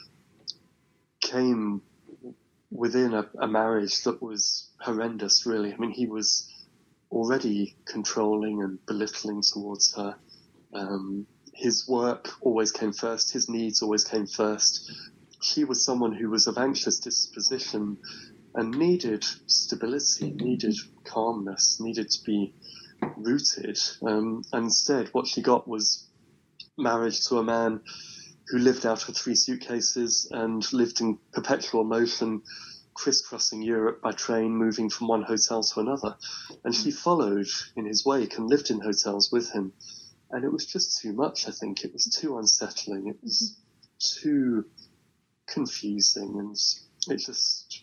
came within a, a marriage that was horrendous, really. I mean, he was already controlling and belittling towards her. Um, his work always came first. His needs always came first. She was someone who was of anxious disposition and needed stability, needed calmness, needed to be rooted. Um, and instead, what she got was marriage to a man who lived out of three suitcases and lived in perpetual motion, crisscrossing Europe by train, moving from one hotel to another. And she followed in his wake and lived in hotels with him. And it was just too much, I think. It was too unsettling. It was too confusing. And it just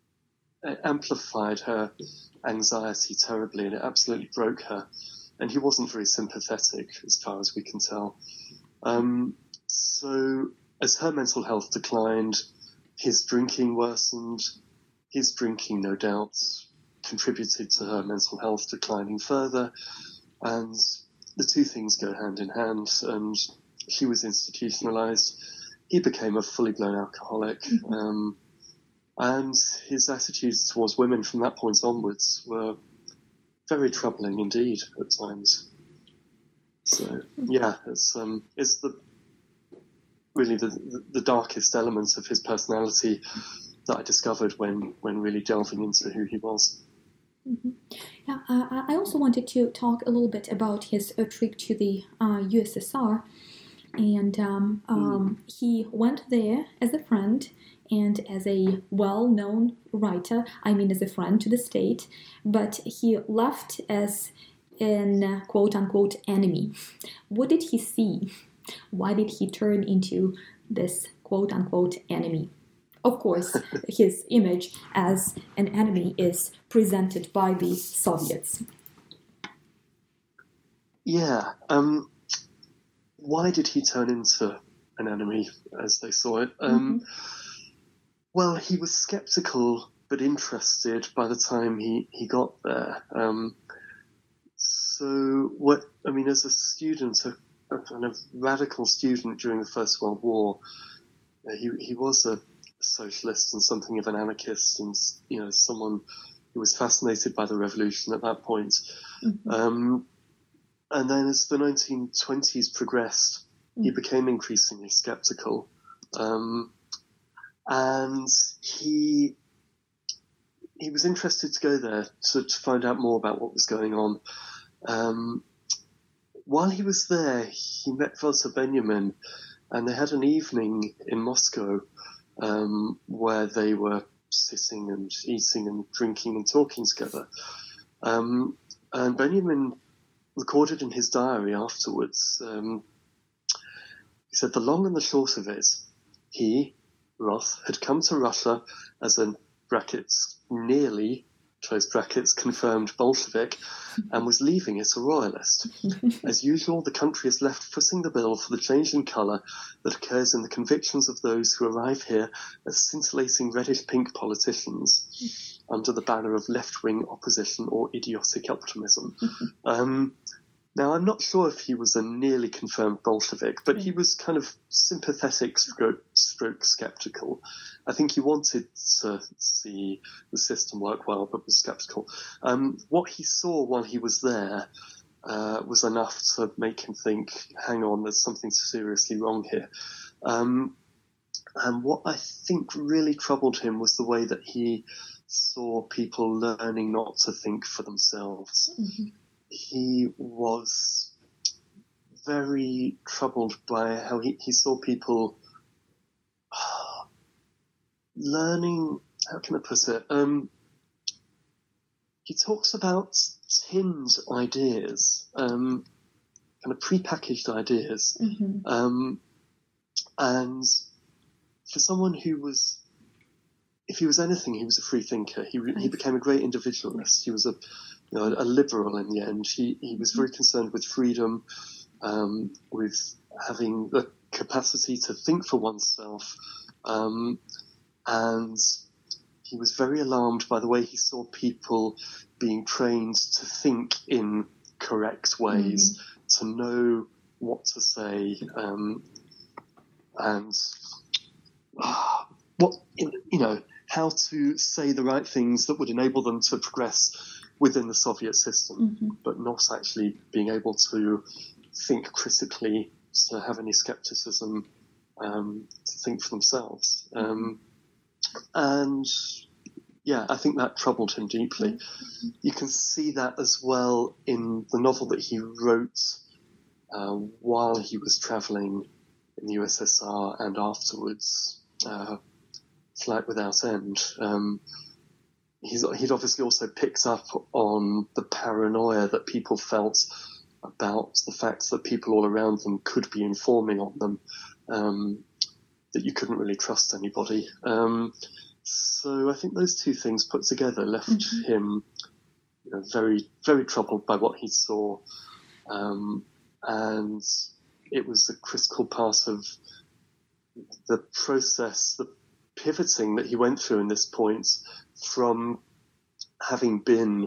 it amplified her anxiety terribly, and it absolutely broke her. And he wasn't very sympathetic, as far as we can tell. Um, so as her mental health declined, his drinking worsened. His drinking, no doubt, contributed to her mental health declining further. And the two things go hand in hand. And she was institutionalized. He became a fully blown alcoholic. Mm-hmm. Um, and his attitudes towards women from that point onwards were very troubling indeed at times. So, yeah, it's, um, it's the really the, the, the darkest elements of his personality that I discovered when, when really delving into who he was. Mm-hmm. Yeah, uh, I also wanted to talk a little bit about his uh, trip to the uh, U S S R. And um, um, mm. he went there as a friend and as a well-known writer, I mean as a friend to the state, but he left as an uh, quote-unquote enemy. What did he see? Why did he turn into this quote-unquote enemy? Of course, his image as an enemy is presented by the Soviets. Yeah. Um, why did he turn into an enemy, as they saw it? Um, mm-hmm. Well, he was skeptical but interested by the time he, he got there. Um, so, what I mean, as a student, a, a kind of radical student during the First World War, uh, he he was a socialist and something of an anarchist, and you know, someone who was fascinated by the revolution at that point. Mm-hmm. Um, and then, as the nineteen twenties progressed, mm-hmm. he became increasingly skeptical. Um, And he he was interested to go there to, to find out more about what was going on. Um, while he was there, he met Walter Benjamin, and they had an evening in Moscow um, where they were sitting and eating and drinking and talking together. Um, and Benjamin recorded in his diary afterwards, um, he said, the long and the short of it, he, Roth, had come to Russia as a, brackets, nearly, close brackets, confirmed Bolshevik, and was leaving it a royalist. As usual, the country is left footing the bill for the change in colour that occurs in the convictions of those who arrive here as scintillating reddish-pink politicians under the banner of left-wing opposition or idiotic optimism. Um, now, I'm not sure if he was a nearly confirmed Bolshevik, but he was kind of sympathetic stroke, stroke sceptical. I think he wanted to see the system work well, but was sceptical. Um, what he saw while he was there uh, was enough to make him think, hang on, there's something seriously wrong here. Um, and what I think really troubled him was the way that he saw people learning not to think for themselves. Mm-hmm. He was very troubled by how he, he saw people uh, learning, how can I put it? Um, he talks about tinned ideas, um, kind of prepackaged ideas. Mm-hmm. Um, and for someone who was, if he was anything, he was a free thinker. He, he became a great individualist. He was a You know, a liberal in the end. He, he was very concerned with freedom, um, with having the capacity to think for oneself, um, and he was very alarmed by the way he saw people being trained to think in correct ways, mm-hmm. to know what to say, um, and uh, what you know how to say the right things that would enable them to progress within the Soviet system, mm-hmm. but not actually being able to think critically, to have any skepticism, um, to think for themselves. Um, and yeah, I think that troubled him deeply. Mm-hmm. You can see that as well in the novel that he wrote uh, while he was travelling in the U S S R and afterwards, uh, Flight Without End. Um, He's, he'd obviously also picked up on the paranoia that people felt about the fact that people all around them could be informing on them, um, that you couldn't really trust anybody. Um, so I think those two things put together left mm-hmm. him you know, very, very troubled by what he saw. Um, and it was a critical part of the process, the pivoting that he went through in this point, from having been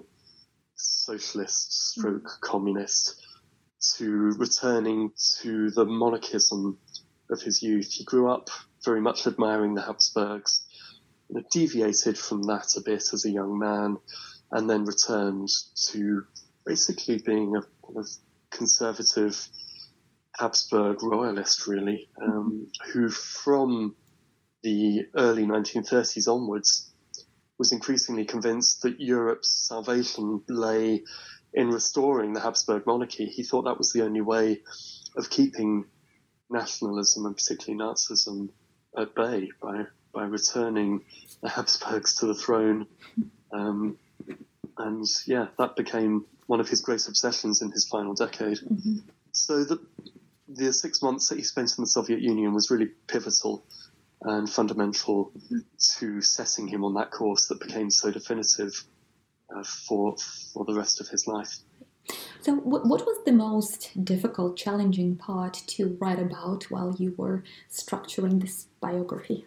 socialist stroke mm. communist to returning to the monarchism of his youth. He grew up very much admiring the Habsburgs, you know, deviated from that a bit as a young man, and then returned to basically being a kind of conservative Habsburg royalist, really, um, who from the early nineteen thirties onwards was increasingly convinced that Europe's salvation lay in restoring the Habsburg monarchy. He thought that was the only way of keeping nationalism and particularly Nazism at bay, by, by returning the Habsburgs to the throne. Um, and yeah, that became one of his great obsessions in his final decade. Mm-hmm. So the, the six months that he spent in the Soviet Union was really pivotal and fundamental to setting him on that course that became so definitive uh, for for the rest of his life. So what, what was the most difficult, challenging part to write about while you were structuring this biography?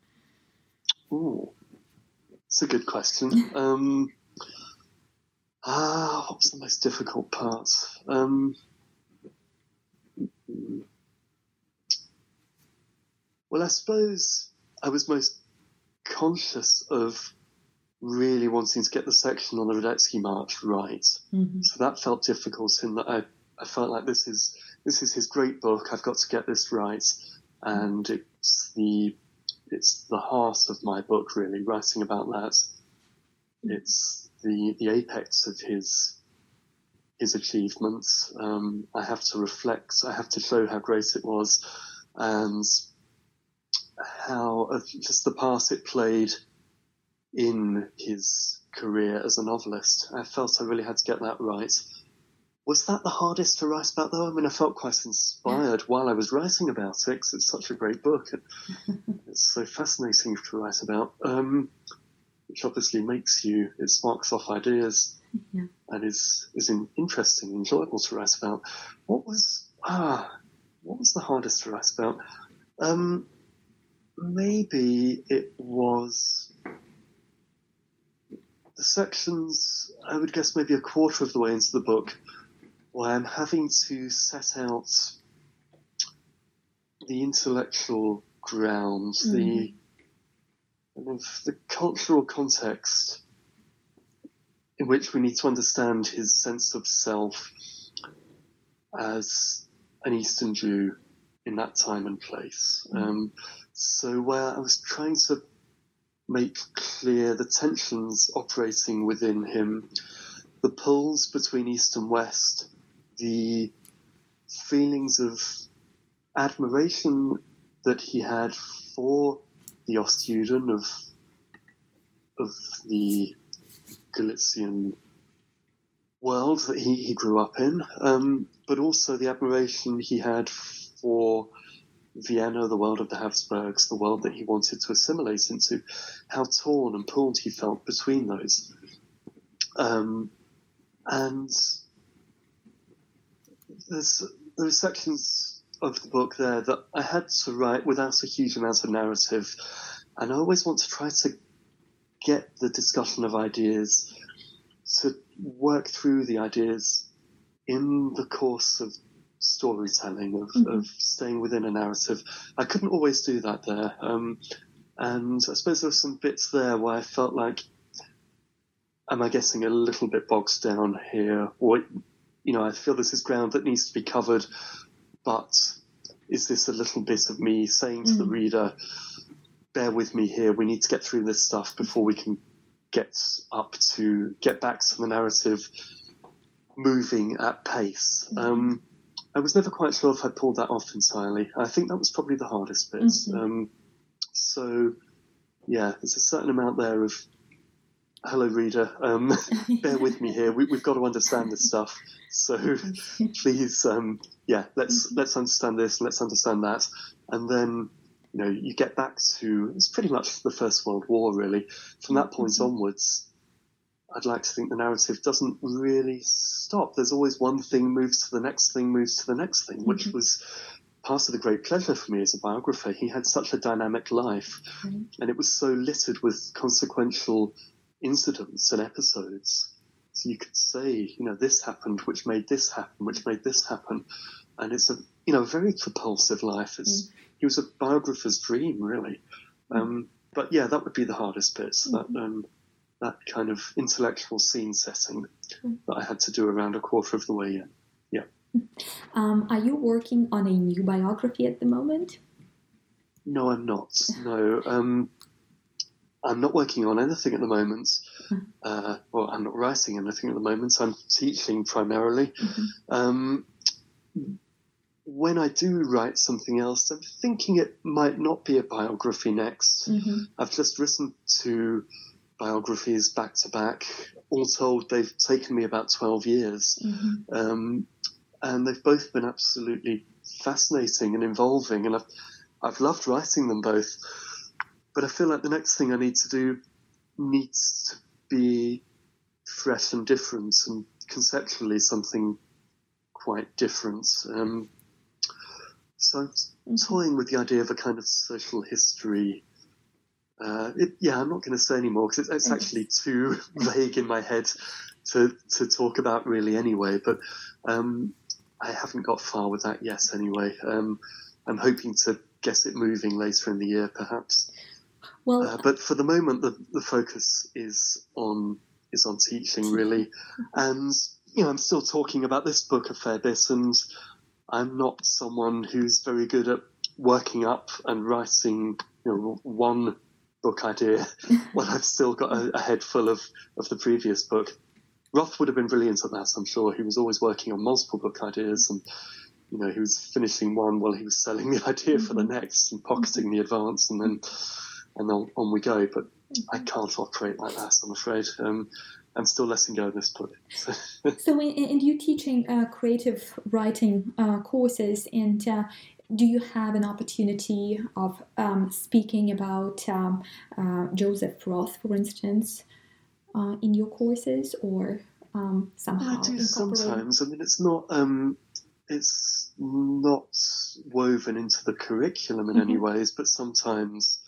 Ooh, it's a good question. um, ah, what was the most difficult part? Um, Well, I suppose I was most conscious of really wanting to get the section on the Radetzky March right. Mm-hmm. So that felt difficult in that I, I felt like this is this is his great book. I've got to get this right, and it's the it's the heart of my book, really, writing about that. It's the the apex of his his achievements. Um, I have to reflect. I have to show how great it was, and how uh, just the part it played in his career as a novelist. I felt I really had to get that right. Was that the hardest to write about, though? I mean, I felt quite inspired while I was writing about it, because it's such a great book. It's so fascinating to write about, um, which obviously makes you, it sparks off ideas, yeah. and is is in, interesting, enjoyable to write about. What was ah, what was the hardest to write about? Um, maybe it was the sections, I would guess maybe a quarter of the way into the book, where I'm having to set out the intellectual ground, mm-hmm. the kind of the cultural context in which we need to understand his sense of self as an Eastern Jew in that time and place. Mm-hmm. Um, so where I was trying to make clear the tensions operating within him, the pulls between East and West, the feelings of admiration that he had for the Ostjuden of of the Galician world that he, he grew up in, um, but also the admiration he had for Vienna, the world of the Habsburgs, the world that he wanted to assimilate into, how torn and pulled he felt between those. Um, and there's there are sections of the book there that I had to write without a huge amount of narrative, and I always want to try to get the discussion of ideas, to work through the ideas in the course of storytelling, of, mm-hmm. of staying within a narrative. I couldn't always do that there, um, and I suppose there were some bits there where I felt like, am I getting a little bit bogged down here? Or, you know, I feel this is ground that needs to be covered, but is this a little bit of me saying to mm. the reader, bear with me here, we need to get through this stuff before we can get up to, get back to the narrative moving at pace. Mm. Um, I was never quite sure if I pulled that off entirely. I think that was probably the hardest bit. Mm-hmm. Um, so, yeah, there's a certain amount there of, hello, reader, um, bear with me here. We, we've got to understand this stuff. So please, um, yeah, let's mm-hmm. let's understand this, let's understand that. And then, you know, you get back to, it's pretty much the First World War, really. From that point mm-hmm. onwards, I'd like to think the narrative doesn't really stop. There's always one thing moves to the next thing, moves to the next thing, mm-hmm. which was part of the great pleasure for me as a biographer. He had such a dynamic life, mm-hmm. and it was so littered with consequential incidents and episodes. So you could say, you know, this happened, which made this happen, which made this happen. And it's a, you know, very propulsive life. It's, mm-hmm. He was a biographer's dream, really. Um, but yeah, that would be the hardest bit. Mm-hmm. That, um, that kind of intellectual scene setting mm-hmm. that I had to do around a quarter of the way in. Yeah. Um, are you working on a new biography at the moment? No, I'm not. No. Um, I'm not working on anything at the moment. Mm-hmm. Uh, well, I'm not writing anything at the moment. I'm teaching primarily. Mm-hmm. Um, when I do write something else, I'm thinking it might not be a biography next. Mm-hmm. I've just written two biographies back to back. All told, they've taken me about twelve years. Mm-hmm. Um, and they've both been absolutely fascinating and involving. And I've, I've loved writing them both. But I feel like the next thing I need to do needs to be fresh and different, and conceptually something quite different. Um, so I'm mm-hmm. toying with the idea of a kind of social history. Uh, it, yeah, I'm not going to say any more because it's, it's actually too vague in my head to, to talk about really anyway. But um, I haven't got far with that yet anyway. Um, I'm hoping to get it moving later in the year, perhaps. Well, uh, but for the moment, the, the focus is on is on teaching, really. And, you know, I'm still talking about this book a fair bit, and I'm not someone who's very good at working up and writing, you know, one book idea when I've still got a, a head full of, of the previous book. Roth would have been brilliant at that, I'm sure. He was always working on multiple book ideas, and you know, he was finishing one while he was selling the idea mm-hmm. for the next and pocketing mm-hmm. the advance, and then and on, on we go. But mm-hmm. I can't operate like that, I'm afraid. Um, I'm still letting go of this project. So, and you're teaching uh, creative writing uh, courses, and uh, do you have an opportunity of um, speaking about um, uh, Joseph Roth, for instance, uh, in your courses, or um, somehow? I do sometimes. I mean, it's not um, it's not woven into the curriculum in mm-hmm. any ways, but sometimes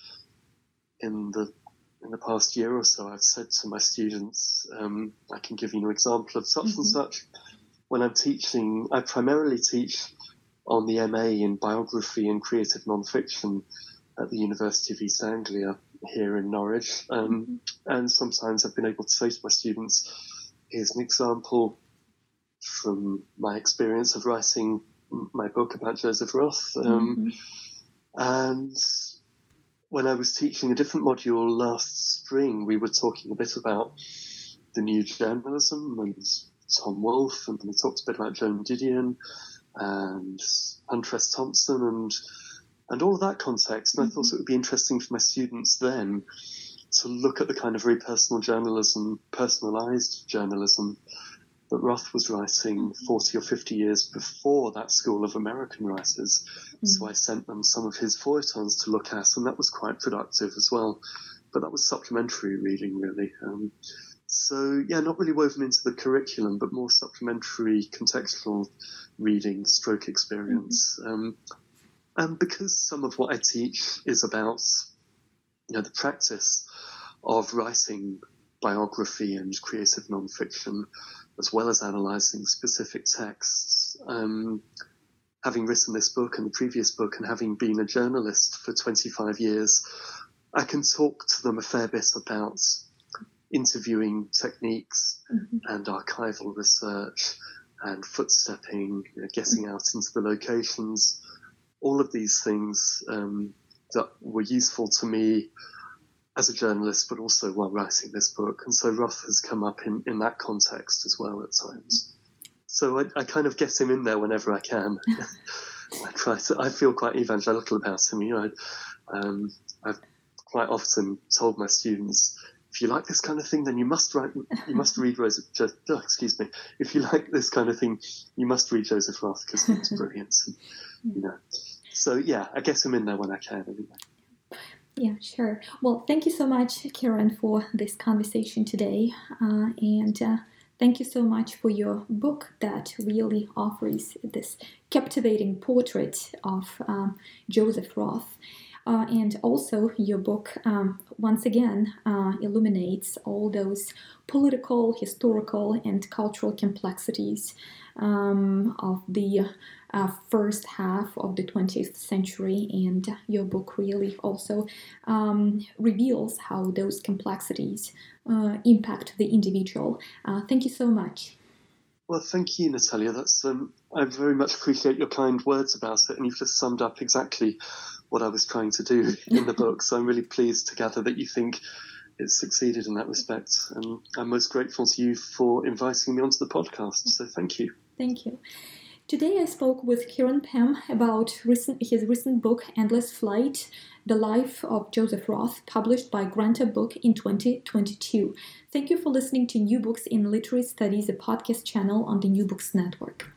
in the in the past year or so, I've said to my students, um, I can give you an example of such mm-hmm. and such. When I'm teaching, I primarily teach on the M A in Biography and Creative Nonfiction at the University of East Anglia here in Norwich. Um, mm-hmm. And sometimes I've been able to say to my students, here's an example from my experience of writing my book about Joseph Roth. Um, mm-hmm. And when I was teaching a different module last spring, we were talking a bit about the new journalism and Tom Wolfe, and we talked a bit about Joan Didion and Huntress Thompson and and all of that context. And mm-hmm. I thought it would be interesting for my students then to look at the kind of very personal journalism, personalised journalism that Roth was writing forty or fifty years before that school of American writers. Mm-hmm. So I sent them some of his feuilletons to look at, and that was quite productive as well. But that was supplementary reading, really. Um, so, yeah, not really woven into the curriculum, but more supplementary contextual reading, stroke experience. Mm-hmm. Um, and because some of what I teach is about, you know, the practice of writing biography and creative nonfiction, as well as analysing specific texts. Um, having written this book and the previous book, and having been a journalist for twenty-five years, I can talk to them a fair bit about interviewing techniques mm-hmm. and archival research and footstepping, you know, getting out into the locations, all of these things um, that were useful to me as a journalist, but also while writing this book. And so Roth has come up in, in that context as well at times. So I, I kind of get him in there whenever I can. I try to, I feel quite evangelical about him. You know, um, I've quite often told my students, if you like this kind of thing, then you must write, you must read Joseph, oh, excuse me. If you like this kind of thing, you must read Joseph Roth, because he's brilliant. And, you know, so yeah, I get him in there when I can anyway. Yeah, sure. Well, thank you so much, Kieran, for this conversation today. Uh, and uh, thank you so much for your book that really offers this captivating portrait of um, Joseph Roth. Uh, and also your book, um, once again, uh, illuminates all those political, historical, and cultural complexities um, of the uh, first half of the twentieth century. And your book really also um, reveals how those complexities uh, impact the individual. Uh, thank you so much. Well, thank you, Natalia. That's um, I very much appreciate your kind words about it, and you've just summed up exactly what I was trying to do in the book. So I'm really pleased to gather that you think it's succeeded in that respect. And I'm most grateful to you for inviting me onto the podcast. So thank you. Thank you. Today I spoke with Kieran Pem about recent, his recent book, Endless Flight, The Life of Joseph Roth, published by Granta Book in twenty twenty-two. Thank you for listening to New Books in Literary Studies, a podcast channel on the New Books Network.